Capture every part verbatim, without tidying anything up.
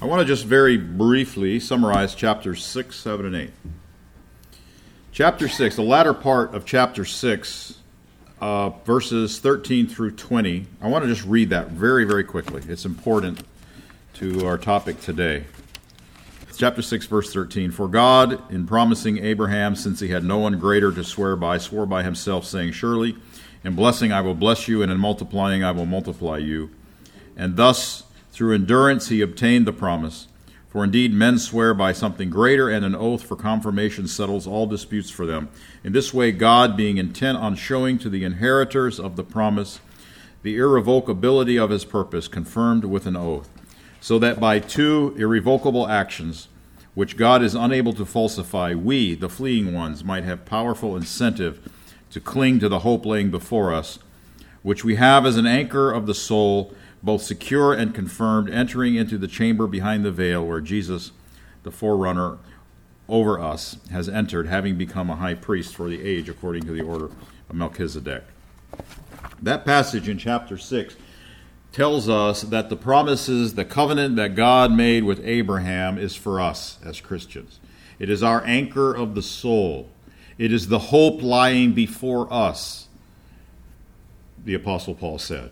I want to just very briefly summarize chapters six, seven, and eight. Chapter six, the latter part of chapter six, uh, verses thirteen through twenty. I want to just read that very, very quickly. It's important to our topic today. Chapter six, verse thirteen. For God, in promising Abraham, since he had no one greater to swear by, swore by himself, saying, Surely, in blessing I will bless you, and in multiplying I will multiply you. And thus, through endurance he obtained the promise. For indeed men swear by something greater, and an oath for confirmation settles all disputes for them. In this way God, being intent on showing to the inheritors of the promise the irrevocability of his purpose, confirmed with an oath, so that by two irrevocable actions, which God is unable to falsify, we, the fleeing ones, might have powerful incentive to cling to the hope laying before us, which we have as an anchor of the soul, both secure and confirmed, entering into the chamber behind the veil where Jesus, the forerunner over us, has entered, having become a high priest for the age according to the order of Melchizedek. That passage in chapter six tells us that the promises, the covenant that God made with Abraham is for us as Christians. It is our anchor of the soul. It is the hope lying before us, the Apostle Paul said.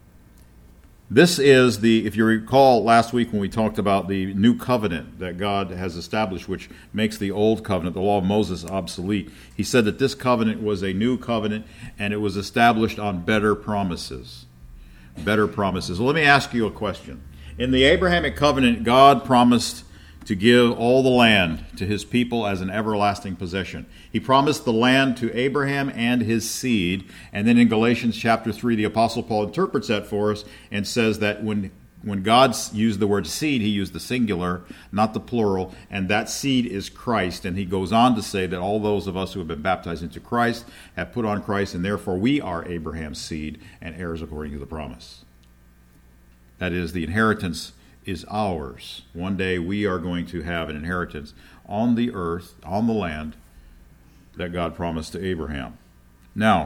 This is the, if you recall last week when we talked about the new covenant that God has established, which makes the old covenant, the law of Moses, obsolete. He said that this covenant was a new covenant and it was established on better promises. Better promises. Well, let me ask you a question. In the Abrahamic covenant, God promised to give all the land to his people as an everlasting possession. He promised the land to Abraham and his seed. And then in Galatians chapter three, the Apostle Paul interprets that for us and says that when, when God used the word seed, he used the singular, not the plural, and that seed is Christ. And he goes on to say that all those of us who have been baptized into Christ have put on Christ, and therefore we are Abraham's seed and heirs according to the promise. That is, the inheritance is ours. One day we are going to have an inheritance on the earth, on the land, that God promised to Abraham. Now,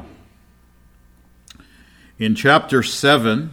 in chapter seven,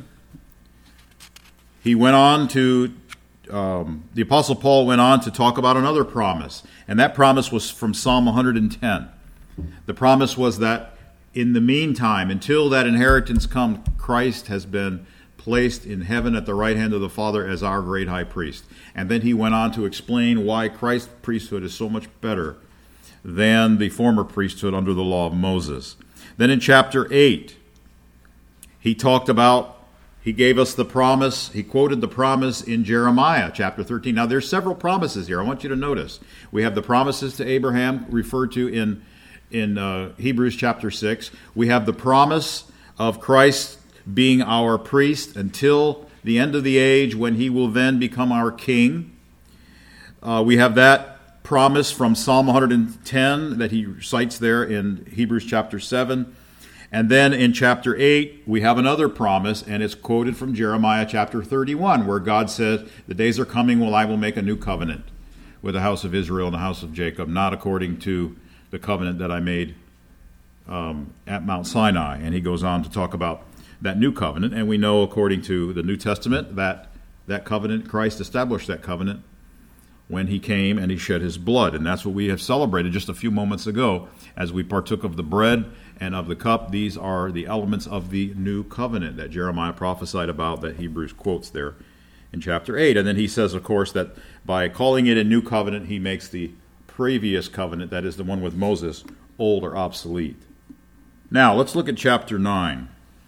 he went on to, um, the Apostle Paul went on to talk about another promise, and that promise was from Psalm one hundred ten. The promise was that in the meantime, until that inheritance comes, Christ has been placed in heaven at the right hand of the Father as our great high priest. And then he went on to explain why Christ's priesthood is so much better than the former priesthood under the law of Moses. Then in chapter eight, he talked about, he gave us the promise, he quoted the promise in Jeremiah chapter thirteen. Now there's several promises here. I want you to notice. We have the promises to Abraham referred to in, in uh, Hebrews chapter six. We have the promise of Christ being our priest until the end of the age, when he will then become our king. Uh, we have that promise from Psalm one hundred ten that he cites there in Hebrews chapter seven. And then in chapter eight, we have another promise, and it's quoted from Jeremiah chapter thirty-one, where God says, the days are coming when I will make a new covenant with the house of Israel and the house of Jacob, not according to the covenant that I made um, at Mount Sinai. And he goes on to talk about that new covenant, and we know according to the New Testament that that covenant, Christ established that covenant when he came and he shed his blood. And that's what we have celebrated just a few moments ago as we partook of the bread and of the cup. These are the elements of the new covenant that Jeremiah prophesied about, that Hebrews quotes there in chapter eight. And then he says, of course, that by calling it a new covenant, he makes the previous covenant, that is the one with Moses, old or obsolete. Now, let's look at chapter nine.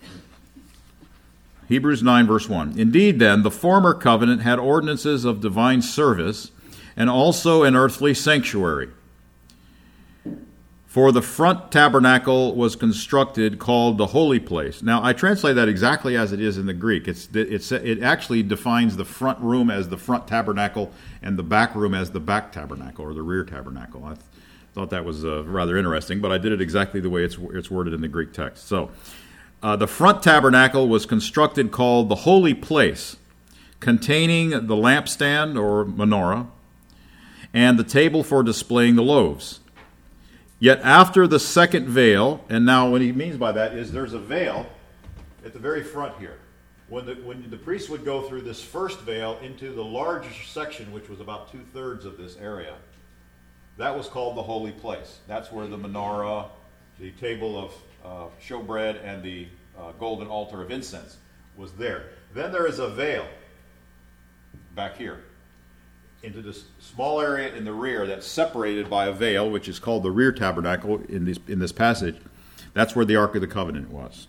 Hebrews nine, verse one. Indeed, then, the former covenant had ordinances of divine service and also an earthly sanctuary. For the front tabernacle was constructed, called the holy place. Now, I translate that exactly as it is in the Greek. It's, it's, it actually defines the front room as the front tabernacle and the back room as the back tabernacle or the rear tabernacle. I th- thought that was uh, rather interesting, but I did it exactly the way it's, it's worded in the Greek text. So, Uh, the front tabernacle was constructed, called the holy place, containing the lampstand or menorah and the table for displaying the loaves. Yet after the second veil, and now what he means by that is there's a veil at the very front here. When the, when the priest would go through this first veil into the larger section, which was about two-thirds of this area, that was called the holy place. That's where the menorah, the table of uh, showbread, and the uh, golden altar of incense was there. Then there is a veil back here into this small area in the rear that's separated by a veil, which is called the rear tabernacle in this, in this passage. That's where the Ark of the Covenant was.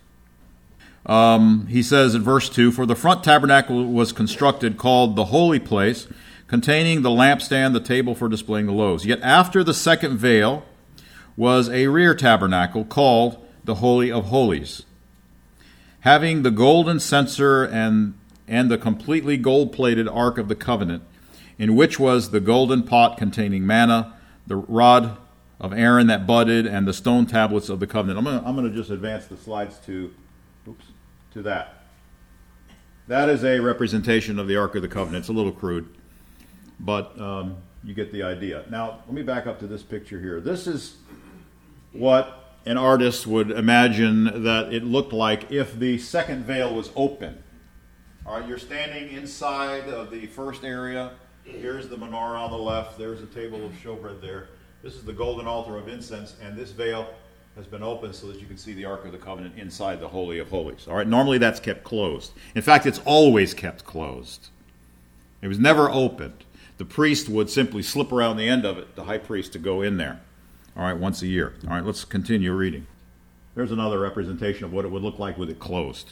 Um, he says in verse two, "For the front tabernacle was constructed, called the holy place, containing the lampstand, the table for displaying the loaves. Yet after the second veil was a rear tabernacle, called the Holy of Holies, having the golden censer and, and the completely gold-plated Ark of the Covenant, in which was the golden pot containing manna, the rod of Aaron that budded, and the stone tablets of the covenant." I'm going to I'm going to just advance the slides to, oops, to that. That is a representation of the Ark of the Covenant. It's a little crude, but um, you get the idea. Now, let me back up to this picture here. This is what an artist would imagine that it looked like if the second veil was open. All right, you're standing inside of the first area. Here's the menorah on the left. There's the table of showbread there. This is the golden altar of incense, and this veil has been opened so that you can see the Ark of the Covenant inside the Holy of Holies. All right, normally that's kept closed. In fact, it's always kept closed. It was never opened. The priest would simply slip around the end of it, the high priest, to go in there. All right, once a year. All right, let's continue reading. There's another representation of what it would look like with it closed.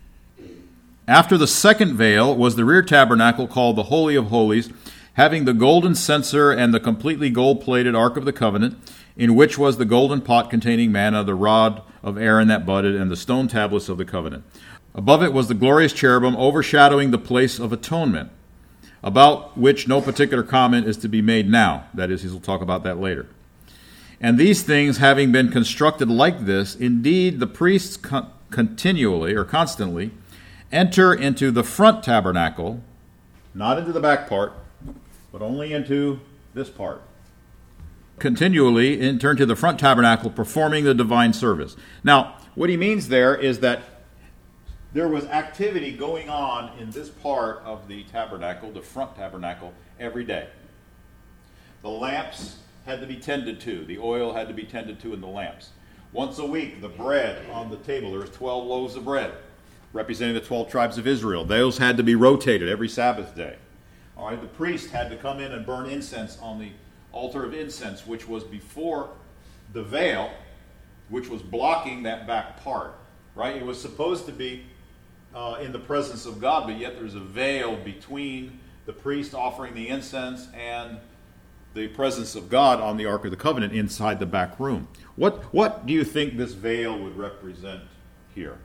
"After the second veil was the rear tabernacle, called the Holy of Holies, having the golden censer and the completely gold-plated Ark of the Covenant, in which was the golden pot containing manna, the rod of Aaron that budded, and the stone tablets of the covenant. Above it was the glorious cherubim overshadowing the place of atonement, about which no particular comment is to be made now." That is, he'll talk about that later. "And these things having been constructed like this, indeed the priests con- continually or constantly enter into the front tabernacle," not into the back part, but only into this part. "Continually enter into the front tabernacle, performing the divine service." Now, what he means there is that there was activity going on in this part of the tabernacle, the front tabernacle, every day. The lamps had to be tended to. The oil had to be tended to in the lamps. Once a week, the bread on the table, there was twelve loaves of bread representing the twelve tribes of Israel. Those had to be rotated every Sabbath day. All right, the priest had to come in and burn incense on the altar of incense, which was before the veil, which was blocking that back part. Right? It was supposed to be uh, in the presence of God, but yet there's a veil between the priest offering the incense and the presence of God on the Ark of the Covenant inside the back room. What what do you think this veil would represent here?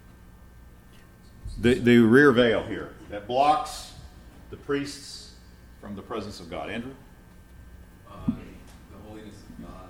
The the rear veil here that blocks the priests from the presence of God. Andrew? Uh, the holiness of God.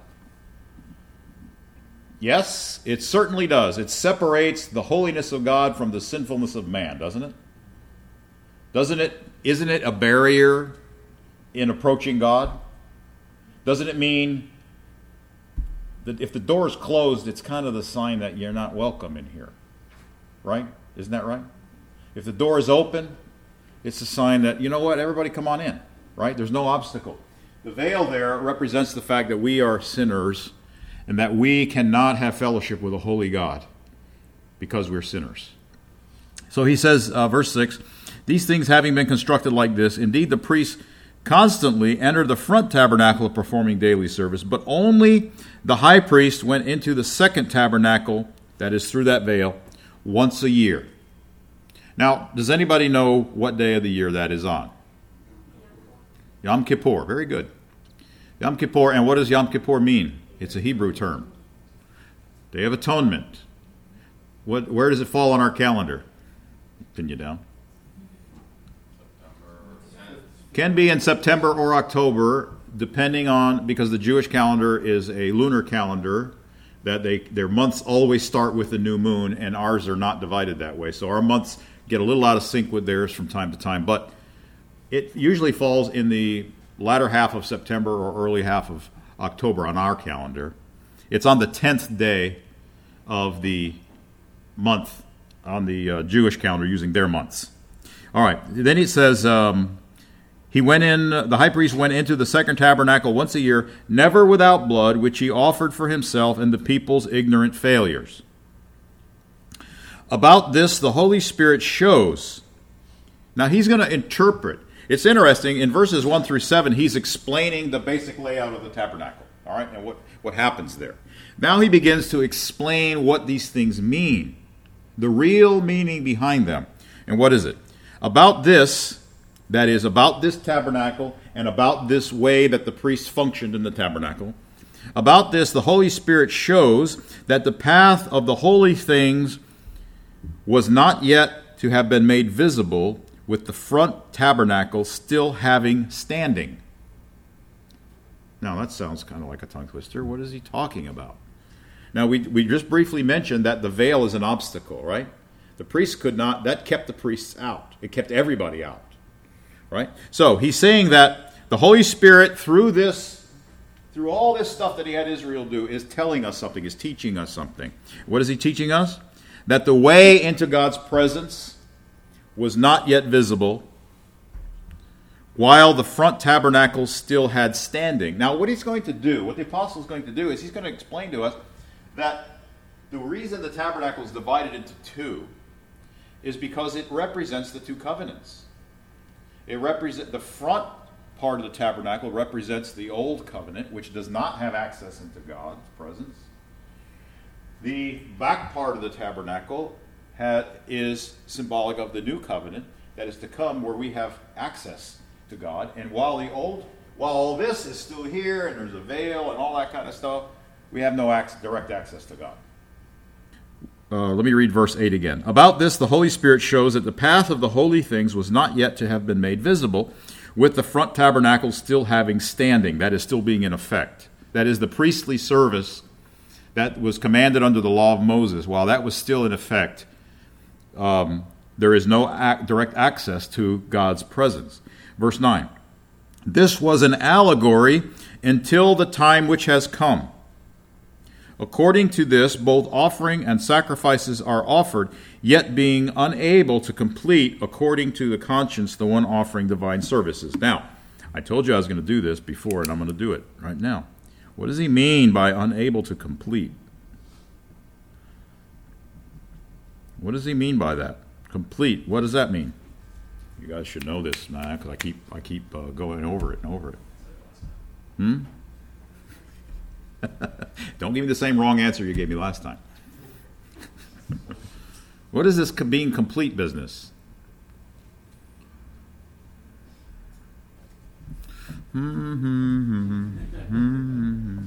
Yes, it certainly does. It separates the holiness of God from the sinfulness of man, doesn't it? Doesn't it? Isn't it a barrier in approaching God? Doesn't it mean that if the door is closed, it's kind of the sign that you're not welcome in here? Right? Isn't that right? If the door is open, it's a sign that, you know what, everybody come on in. Right? There's no obstacle. The veil there represents the fact that we are sinners and that we cannot have fellowship with a holy God because we're sinners. So he says, uh, verse six, "These things having been constructed like this, indeed the priests constantly entered the front tabernacle of performing daily service, but only the high priest went into the second tabernacle, that is through that veil, once a year." Now, does anybody know what day of the year that is on? Yom Kippur. Very good. Yom Kippur. And what does Yom Kippur mean? It's a Hebrew term. Day of Atonement. What? Where does it fall on our calendar? Pin you down. Can be in September or October, depending on, because the Jewish calendar is a lunar calendar, that they their months always start with the new moon, and ours are not divided that way. So our months get a little out of sync with theirs from time to time, but it usually falls in the latter half of September or early half of October on our calendar. It's on the tenth day of the month uh, on the uh, Jewish calendar using their months. All right. Then it says, um, he went in, the high priest went into the second tabernacle once a year, never without blood, which he offered for himself and the people's ignorant failures. About this, the Holy Spirit shows. Now, he's going to interpret. It's interesting. In verses one through seven, he's explaining the basic layout of the tabernacle. All right, and what, what happens there. Now he begins to explain what these things mean, the real meaning behind them. And what is it? About this, that is, about this tabernacle and about this way that the priests functioned in the tabernacle, about this, the Holy Spirit shows that the path of the holy things was not yet to have been made visible, with the front tabernacle still having standing. Now, that sounds kind of like a tongue twister. What is he talking about? Now, we we just briefly mentioned that the veil is an obstacle, right? The priests could not, that kept the priests out. It kept everybody out, right? So, he's saying that the Holy Spirit, through this, through all this stuff that he had Israel do, is telling us something, is teaching us something. What is he teaching us? That the way into God's presence was not yet visible, while the front tabernacle still had standing. Now, what he's going to do, what the apostle is going to do, is he's going to explain to us that the reason the tabernacle is divided into two is because it represents the two covenants. It represent the front part of the tabernacle represents the old covenant, which does not have access into God's presence. The back part of the tabernacle ha- is symbolic of the new covenant that is to come, where we have access to God. And while the old, while all this is still here, and there's a veil and all that kind of stuff, we have no ac- direct access to God. Uh, let me read verse eight again. About this, the Holy Spirit shows that the path of the holy things was not yet to have been made visible, with the front tabernacle still having standing, that is, still being in effect. That is, the priestly service that was commanded under the law of Moses, while that was still in effect, um, there is no ac- direct access to God's presence. Verse nine, this was an allegory until the time which has come. According to this, both offering and sacrifices are offered, yet being unable to complete, according to the conscience, the one offering divine services. Now, I told you I was going to do this before, and I'm going to do it right now. What does he mean by unable to complete? What does he mean by that? Complete. What does that mean? You guys should know this, man, because I keep I keep uh, going over it and over it. Hmm? Don't give me the same wrong answer you gave me last time. What is this being complete business? Mm-hmm. Mm-hmm.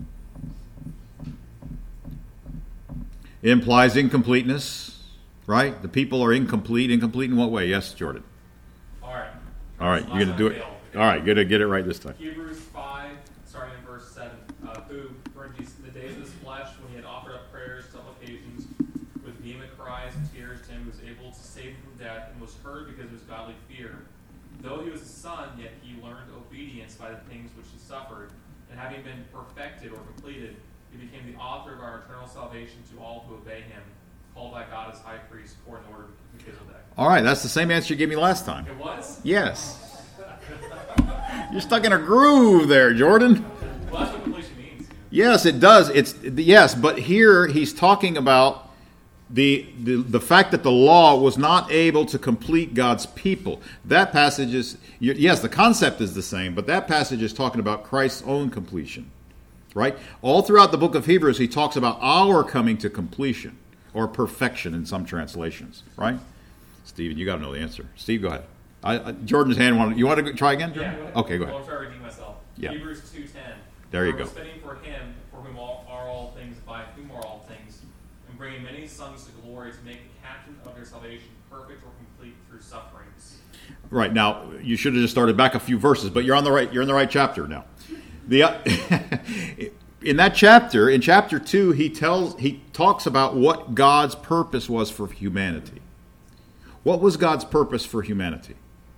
It implies incompleteness, right? The people are incomplete. Incomplete in what way? Yes, Jordan. All right. All right, you're going to do it. All right, good to get it right this time. Hebrews five, starting in verse seven. Uh, who, for the days of his flesh, when he had offered up prayers, supplications, with vehement cries and tears to him, was able to save him from death, and was heard because of his godly fear. Though he was a son, yet he learned obedience by the things which he suffered, and having been perfected or completed, he became the author of our eternal salvation to all who obey him, called by God as high priest according to the order of Melchizedek. All right, that's the same answer you gave me last time. It was? Yes. You're stuck in a groove there, Jordan. Well, that's what completion means. You know? Yes, it does. It's yes, but here he's talking about the, the the fact that the law was not able to complete God's people. That passage is, yes, the concept is the same, but that passage is talking about Christ's own completion, right? All throughout the book of Hebrews, he talks about our coming to completion, or perfection in some translations, right? Stephen, you got to know the answer. Steve, go ahead. I, I, Jordan's hand wanted. You want to try again, Jordan? Yeah, okay, go ahead. I'll try to redeem myself. Yeah. Hebrews two ten. There you For go. it was fitting for him, for whom all, are all things, by whom are all things, and bringing many sons to glory, to make the captain of their salvation perfect or complete through sufferings. Right, now you should have just started back a few verses, but you're on the right. You're in the right chapter now. The uh, in that chapter, in chapter two, he tells he talks about what God's purpose was for humanity. What was God's purpose for humanity?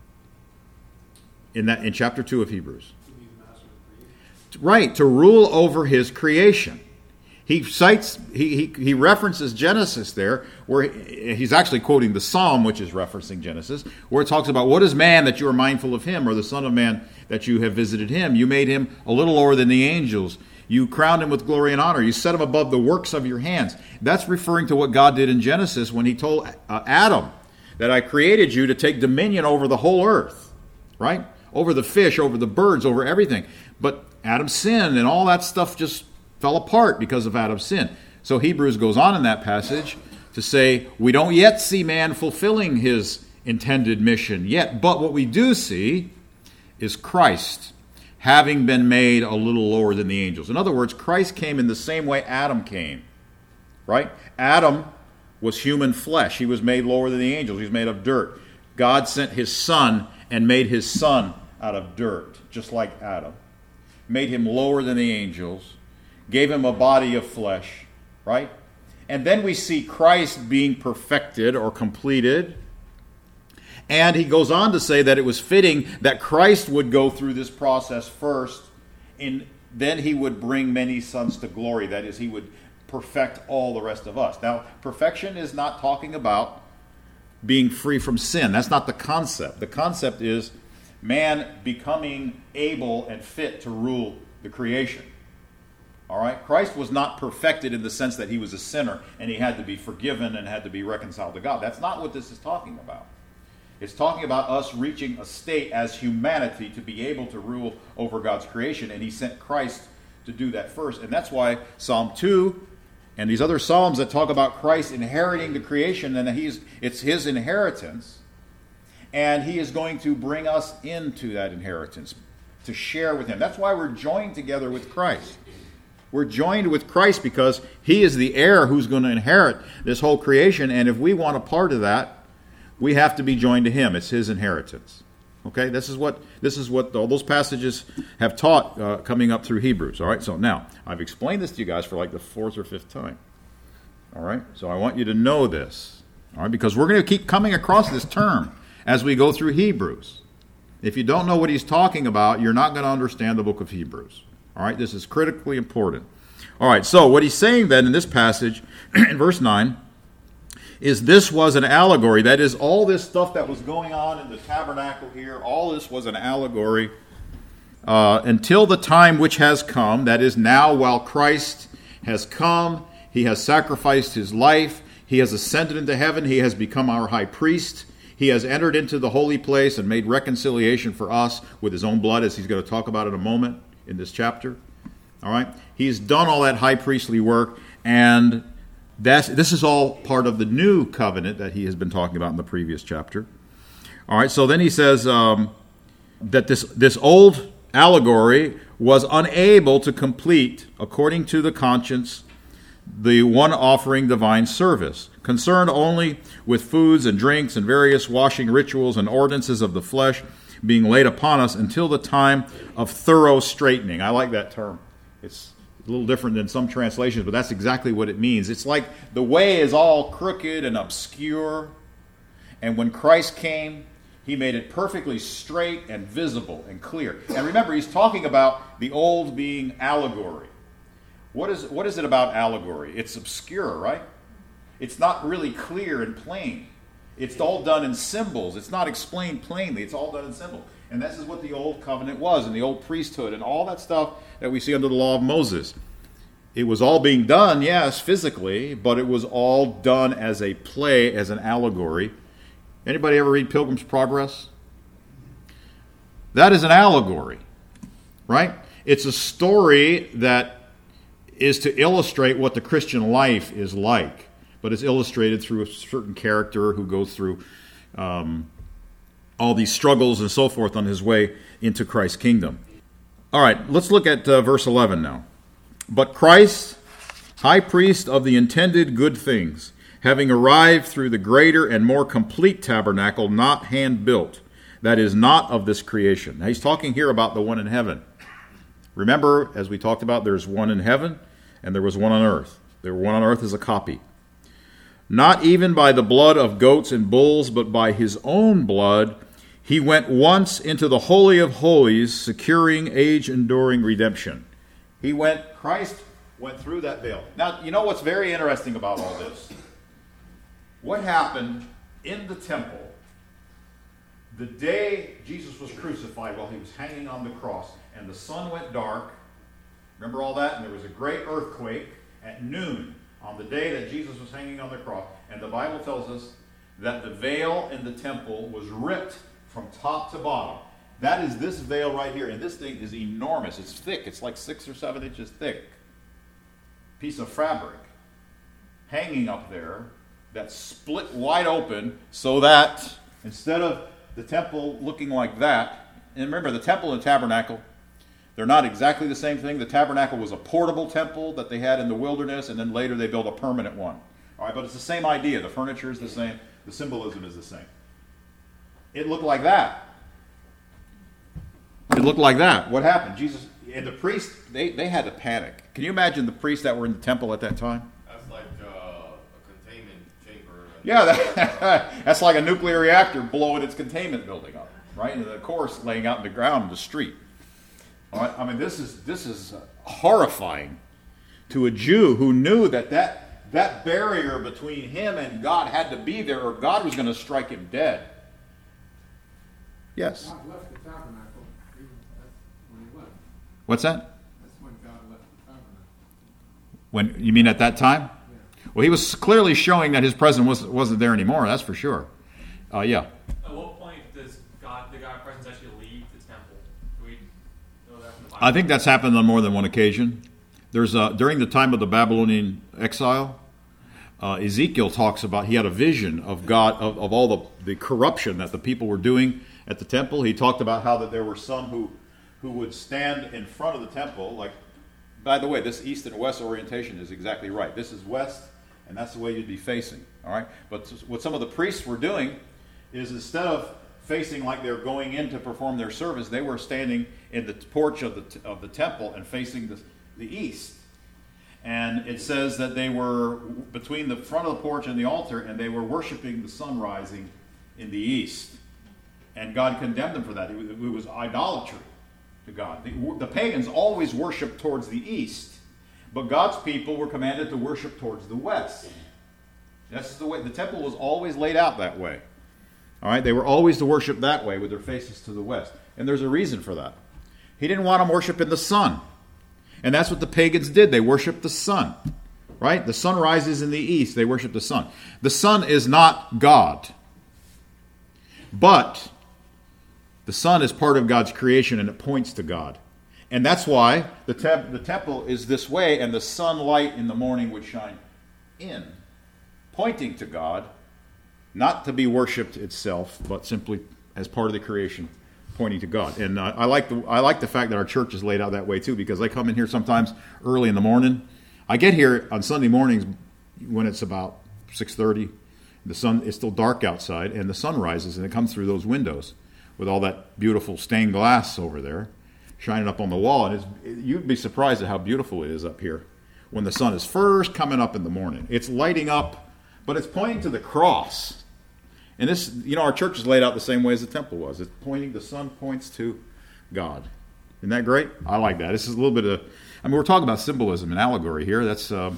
In that in chapter two of Hebrews. Right, to rule over his creation. He He cites, he, he, he references Genesis there, where he, he's actually quoting the Psalm, which is referencing Genesis, where it talks about, what is man that you are mindful of him, or the son of man that you have visited him? You made him a little lower than the angels. You crowned him with glory and honor. You set him above the works of your hands. That's referring to what God did in Genesis when he told uh, Adam that I created you to take dominion over the whole earth, right? Over the fish, over the birds, over everything. But Adam sinned, and all that stuff just fell apart because of Adam's sin. So Hebrews goes on in that passage to say, we don't yet see man fulfilling his intended mission yet, but what we do see is Christ having been made a little lower than the angels. In other words, Christ came in the same way Adam came, right? Adam was human flesh. He was made lower than the angels. He was made of dirt. God sent his son and made his son out of dirt, just like Adam. Made him lower than the angels. Gave him a body of flesh, right? And then we see Christ being perfected or completed. And he goes on to say that it was fitting that Christ would go through this process first, and then he would bring many sons to glory. That is, he would perfect all the rest of us. Now, perfection is not talking about being free from sin. That's not the concept. The concept is man becoming able and fit to rule the creation. All right? Christ was not perfected in the sense that he was a sinner and he had to be forgiven and had to be reconciled to God. That's not what this is talking about. It's talking about us reaching a state as humanity to be able to rule over God's creation, and he sent Christ to do that first. And that's why Psalm two and these other Psalms that talk about Christ inheriting the creation, and that he's it's his inheritance, and he is going to bring us into that inheritance to share with him. That's why we're joined together with Christ. We're joined with Christ because he is the heir who's going to inherit this whole creation, and if we want a part of that, we have to be joined to him. It's his inheritance. Okay, this is what this is what all those passages have taught uh, coming up through Hebrews. All right, so now I've explained this to you guys for like the fourth or fifth time. All right, so I want you to know this. All right, because we're going to keep coming across this term as we go through Hebrews. If you don't know what he's talking about, you're not going to understand the book of Hebrews. All right, this is critically important. All right, so what he's saying then in this passage, in verse nine, is this was an allegory. That is, all this stuff that was going on in the tabernacle here, all this was an allegory uh, until the time which has come. That is, now while Christ has come, he has sacrificed his life, he has ascended into heaven, he has become our high priest, he has entered into the holy place and made reconciliation for us with his own blood, as he's going to talk about in a moment in this chapter. All right? He's done all that high priestly work, and That's, this is all part of the new covenant that he has been talking about in the previous chapter. All right, so then he says um, that this, this old allegory was unable to complete, according to the conscience, the one offering divine service, concerned only with foods and drinks and various washing rituals and ordinances of the flesh being laid upon us until the time of thorough straightening. I like that term. It's a little different than some translations, but that's exactly what it means. It's like the way is all crooked and obscure, and when Christ came, he made it perfectly straight and visible and clear. And remember, he's talking about the old being allegory. What is, what is it about allegory? It's obscure, right? It's not really clear and plain. It's all done in symbols. It's not explained plainly. It's all done in symbols. And this is what the old covenant was, and the old priesthood, and all that stuff that we see under the law of Moses. It was all being done, yes, physically, but it was all done as a play, as an allegory. Anybody ever read Pilgrim's Progress? That is an allegory, right? It's a story that is to illustrate what the Christian life is like, but it's illustrated through a certain character who goes through um, all these struggles and so forth on his way into Christ's kingdom. All right, let's look at uh, verse eleven now. But Christ, high priest of the intended good things, having arrived through the greater and more complete tabernacle, not hand-built, that is not of this creation. Now he's talking here about the one in heaven. Remember, as we talked about, there's one in heaven and there was one on earth. The one on earth is a copy. Not even by the blood of goats and bulls, but by his own blood, he went once into the Holy of Holies, securing age-enduring redemption. He went, Christ went through that veil. Now, you know what's very interesting about all this? What happened in the temple the day Jesus was crucified while he was hanging on the cross, and the sun went dark? Remember all that? And there was a great earthquake at noon on the day that Jesus was hanging on the cross. And the Bible tells us that the veil in the temple was ripped from top to bottom. That is this veil right here. And this thing is enormous. It's thick. It's like six or seven inches thick. Piece of fabric hanging up there that's split wide open so that instead of the temple looking like that, and remember the temple and tabernacle, they're not exactly the same thing. The tabernacle was a portable temple that they had in the wilderness, and then later they built a permanent one. All right, but it's the same idea. The furniture is the same. The symbolism is the same. It looked like that. It looked like that. What happened? Jesus and the priests, they, they had to panic. Can you imagine the priests that were in the temple at that time? That's like uh, a containment chamber. Yeah, that, that's like a nuclear reactor blowing its containment building up, right? And the course laying out in the ground in the street. All right? I mean, this is this is horrifying to a Jew who knew that that, that barrier between him and God had to be there, or God was going to strike him dead. Yes. God left the tabernacle. Even that's when he left. What's that? That's when God left the tabernacle. When you mean at that time? Yeah. Well, he was clearly showing that his presence wasn't wasn't there anymore. That's for sure. Uh, yeah. At what point does God, the God presence, actually leave the temple? Do we know that from the Bible? I think that's happened on more than one occasion. There's a, during the time of the Babylonian exile, uh, Ezekiel talks about he had a vision of God of, of all the, the corruption that the people were doing at the temple. He talked about how that there were some who who would stand in front of the temple. Like, by the way, this east and west orientation is exactly right. This is west, and that's the way you'd be facing. All right. But what some of the priests were doing is instead of facing like they were going in to perform their service, they were standing in the porch of the of the temple and facing the the east. And it says that they were between the front of the porch and the altar, and they were worshiping the sun rising in the east. And God condemned them for that. It was idolatry to God. The, the pagans always worshiped towards the east, but God's people were commanded to worship towards the west. That's the way. The temple was always laid out that way. All right, they were always to worship that way with their faces to the west. And there's a reason for that. He didn't want them worshiping the sun. And that's what the pagans did. They worshiped the sun. Right? The sun rises in the east. They worship the sun. The sun is not God. But the sun is part of God's creation, and it points to God. And that's why the, te- the temple is this way, and the sunlight in the morning would shine in, pointing to God, not to be worshipped itself, but simply as part of the creation, pointing to God. And uh, I like the I like the fact that our church is laid out that way too, because I come in here sometimes early in the morning. I get here on Sunday mornings when it's about six thirty. The sun is still dark outside, and the sun rises, and it comes through those windows with all that beautiful stained glass over there, shining up on the wall. And it's, you'd be surprised at how beautiful it is up here when the sun is first coming up in the morning. It's lighting up, but it's pointing to the cross. And this, you know, our church is laid out the same way as the temple was. It's pointing, the sun points to God. Isn't that great? I like that. This is a little bit of, I mean, we're talking about symbolism and allegory here. That's, um,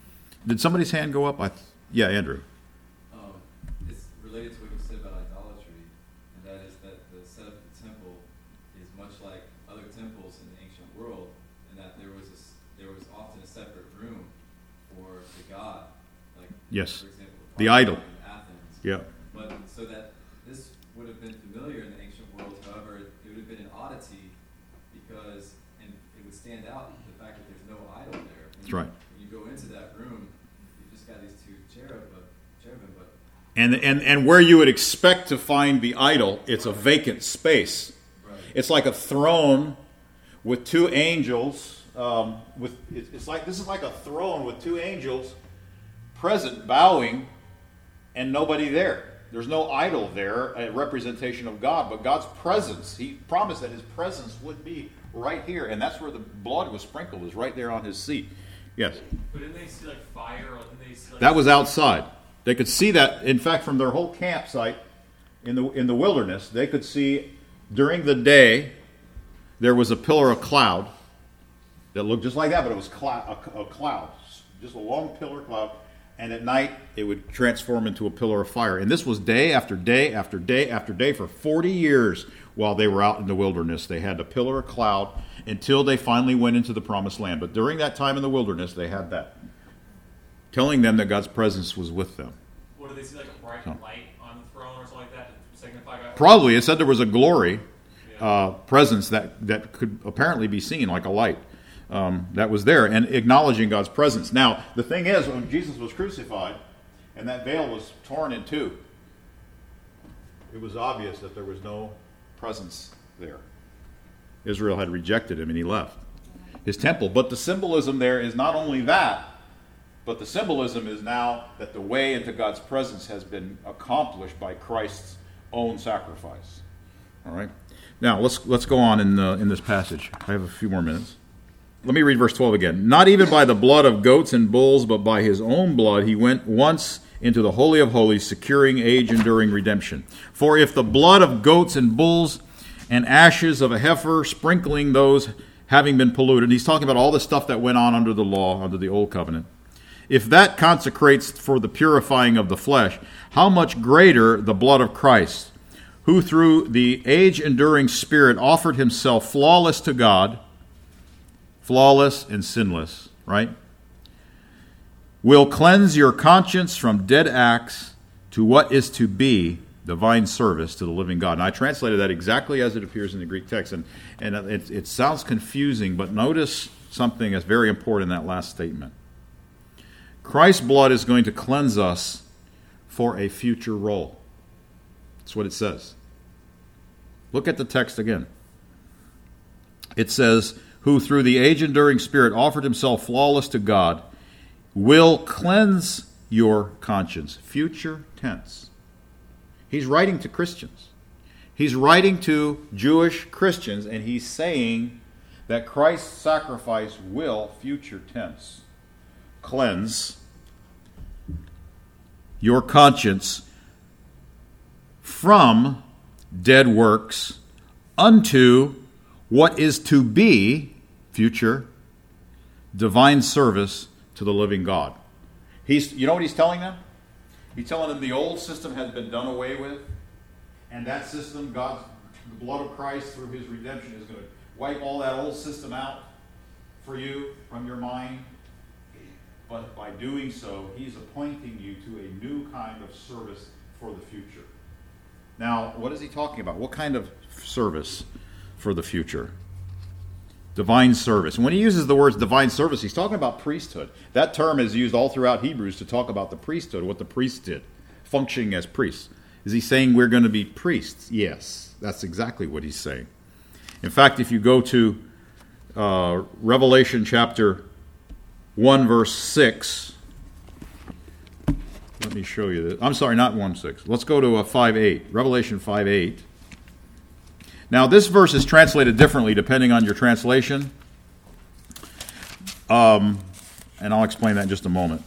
did somebody's hand go up? I, yeah, Andrew. Um, it's related to what you said about idolatry, and that is that the setup of the temple is much like other temples in the ancient world, and that there was a, there was often a separate room for the god, like Yes. for example, The idol. in Athens. Yeah. But so that this would have been familiar in the ancient world, however, it would have been an oddity because, and it would stand out the fact that there's no idol there. When That's you, right. When you go into that room, you just got these two cherub, but, cherubim, but And, and, and where you would expect to find the idol, it's a vacant space. right. It's like a throne with two angels. Um, with it's it's like this is like a throne with two angels present, bowing, and nobody there. There's no idol there, a representation of God, but God's presence. He promised that His presence would be right here, and that's where the blood was sprinkled, is right there on His seat. Yes, But didn't they see like fire? Or didn't they see like that was outside. They could see that. In fact, from their whole campsite in the in the wilderness, they could see during the day there was a pillar of cloud, that looked just like that, but it was clou- a, a cloud, just a long pillar cloud. And at night, it would transform into a pillar of fire. And this was day after day after day after day for forty years while they were out in the wilderness. They had a pillar of cloud until they finally went into the promised land. But during that time in the wilderness, they had that, telling them that God's presence was with them. What, did they see like a bright So. light on the throne or something like that to signify God? Probably, it said there was a glory Yeah. uh, presence that, that could apparently be seen like a light. Um, that was there, and acknowledging God's presence. Now, the thing is, when Jesus was crucified and that veil was torn in two, it was obvious that there was no presence there. Israel had rejected him and he left his temple. But the symbolism there is not only that, but the symbolism is now that the way into God's presence has been accomplished by Christ's own sacrifice. All right? Now, let's let's go on in the, in this passage. I have a few more minutes. Let me read verse twelve again. Not even by the blood of goats and bulls, but by his own blood he went once into the Holy of Holies, securing age-enduring redemption. For if the blood of goats and bulls and ashes of a heifer, sprinkling those having been polluted, he's talking about all the stuff that went on under the law, under the old covenant, if that consecrates for the purifying of the flesh, how much greater the blood of Christ, who through the age-enduring Spirit offered himself flawless to God, flawless and sinless, right? Will cleanse your conscience from dead acts to what is to be divine service to the living God. And I translated that exactly as it appears in the Greek text. And, and it, it sounds confusing, but notice something that's very important in that last statement. Christ's blood is going to cleanse us for a future role. That's what it says. Look at the text again. It says, who through the age-enduring Spirit offered himself flawless to God, will cleanse your conscience. Future tense. He's writing to Christians. He's writing to Jewish Christians, and he's saying that Christ's sacrifice will, future tense, cleanse your conscience from dead works unto what is to be, future, divine service to the living God. He's, you know what he's telling them? He's telling them the old system has been done away with, and that system, God's, the blood of Christ through his redemption is going to wipe all that old system out for you from your mind. But by doing so, he's appointing you to a new kind of service for the future. Now, what is he talking about? What kind of service for the future? Divine service. And when he uses the words divine service, he's talking about priesthood. That term is used all throughout Hebrews to talk about the priesthood, what the priests did, functioning as priests. Is he saying we're going to be priests? Yes, that's exactly what he's saying. In fact, if you go to uh, Revelation chapter one, verse six, let me show you this. I'm sorry, not one six. Let's go to uh, five eight. Revelation five eight. Now, this verse is translated differently depending on your translation. Um, and I'll explain that in just a moment.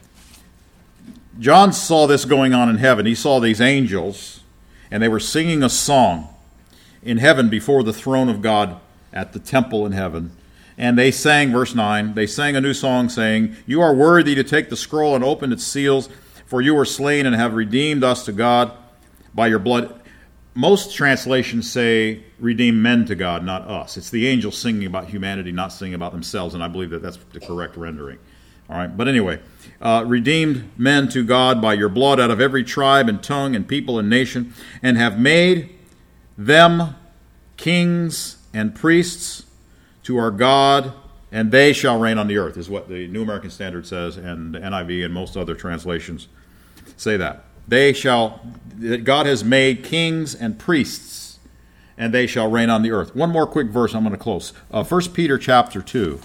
John saw this going on in heaven. He saw these angels, and they were singing a song in heaven before the throne of God at the temple in heaven. And they sang, verse nine, they sang a new song saying, you are worthy to take the scroll and open its seals, for you were slain and have redeemed us to God by your blood. Most translations say redeem men to God, not us. It's the angels singing about humanity, not singing about themselves, and I believe that that's the correct rendering. All right, but anyway, uh, redeemed men to God by your blood out of every tribe and tongue and people and nation, and have made them kings and priests to our God, and they shall reign on the earth, is what the New American Standard says, and the N I V and most other translations say that. They shall, that God has made kings and priests, and they shall reign on the earth. One more quick verse, I'm going to close. Uh, First Peter chapter two.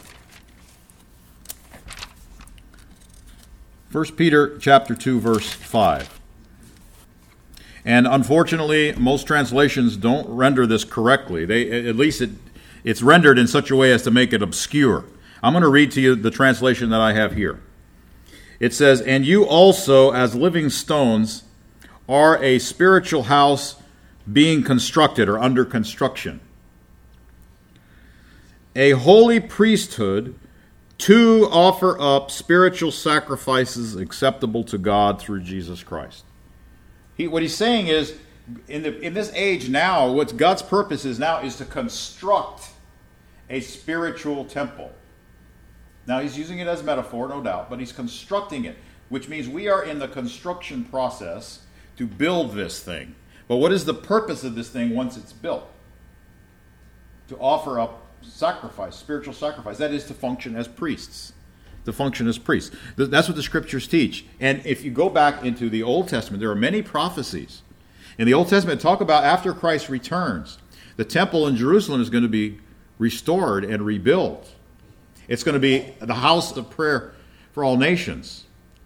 First Peter chapter two, verse five. And unfortunately, most translations don't render this correctly. They, at least it, it's rendered in such a way as to make it obscure. I'm going to read to you the translation that I have here. It says, and you also, as living stones, are a spiritual house being constructed or under construction. a holy priesthood to offer up spiritual sacrifices acceptable to God through Jesus Christ. He, what he's saying is, in, the, in this age now, what God's purpose is now is to construct a spiritual temple. Now, he's using it as metaphor, no doubt, but he's constructing it, which means we are in the construction process to build this thing. But what is the purpose of this thing once it's built? To offer up sacrifice, spiritual sacrifice. That is to function as priests. To function as priests. That's what the scriptures teach. And if you go back into the Old Testament, there are many prophecies. In the Old Testament, talk about after Christ returns, the temple in Jerusalem is going to be restored and rebuilt. It's going to be the house of prayer for all nations.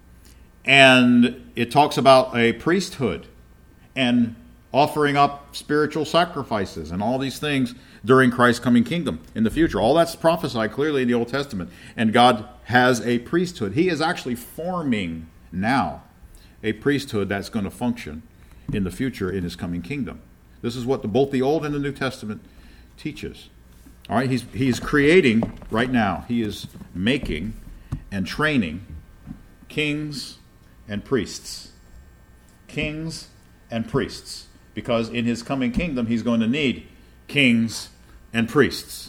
And it talks about a priesthood and offering up spiritual sacrifices and all these things during Christ's coming kingdom in the future. All that's prophesied clearly in the Old Testament. And God has a priesthood. He is actually forming now a priesthood that's going to function in the future in his coming kingdom. This is what the, both the Old and the New Testament teaches. All right, he's, he's creating right now. He is making and training kings and priests. Kings and priests. Because in his coming kingdom, he's going to need kings and priests.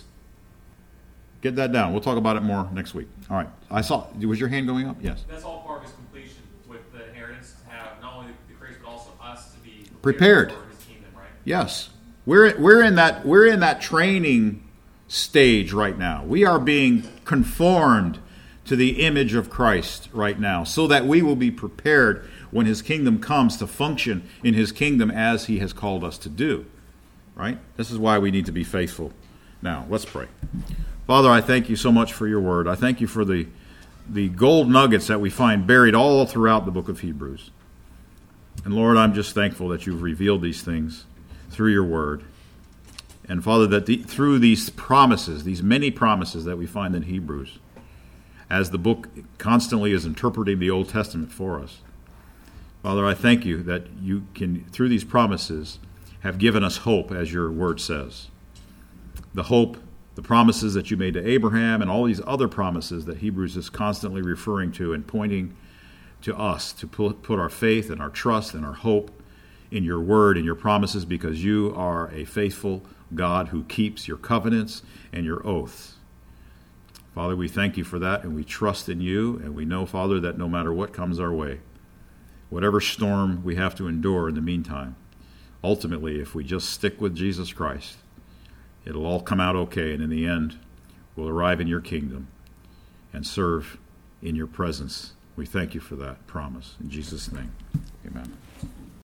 Get that down. We'll talk about it more next week. All right. I saw. Was your hand going up? Yes. That's all part of his completion with the inheritance to have not only the priests but also us to be prepared for his kingdom, right? Yes. We're we're in that we're in that training stage right now. We are being conformed to the image of Christ right now, so that we will be prepared when his kingdom comes to function in his kingdom as he has called us to do. Right? This is why we need to be faithful. Now, let's pray. Father, I thank you so much for your word. I thank you for the, the gold nuggets that we find buried all throughout the book of Hebrews. And Lord, I'm just thankful that you've revealed these things through your word. And Father, that the, through these promises, these many promises that we find in Hebrews, as the book constantly is interpreting the Old Testament for us, Father, I thank you that you can, through these promises, have given us hope, as your word says. The hope, the promises that you made to Abraham, and all these other promises that Hebrews is constantly referring to and pointing to us to put, put our faith and our trust and our hope in your word and your promises, because you are a faithful God who keeps your covenants and your oaths. Father, we thank you for that, and we trust in you, and we know, Father, that no matter what comes our way, whatever storm we have to endure in the meantime, ultimately, if we just stick with Jesus Christ, it'll all come out okay, and in the end, we'll arrive in your kingdom and serve in your presence. We thank you for that promise. In Jesus' name, amen.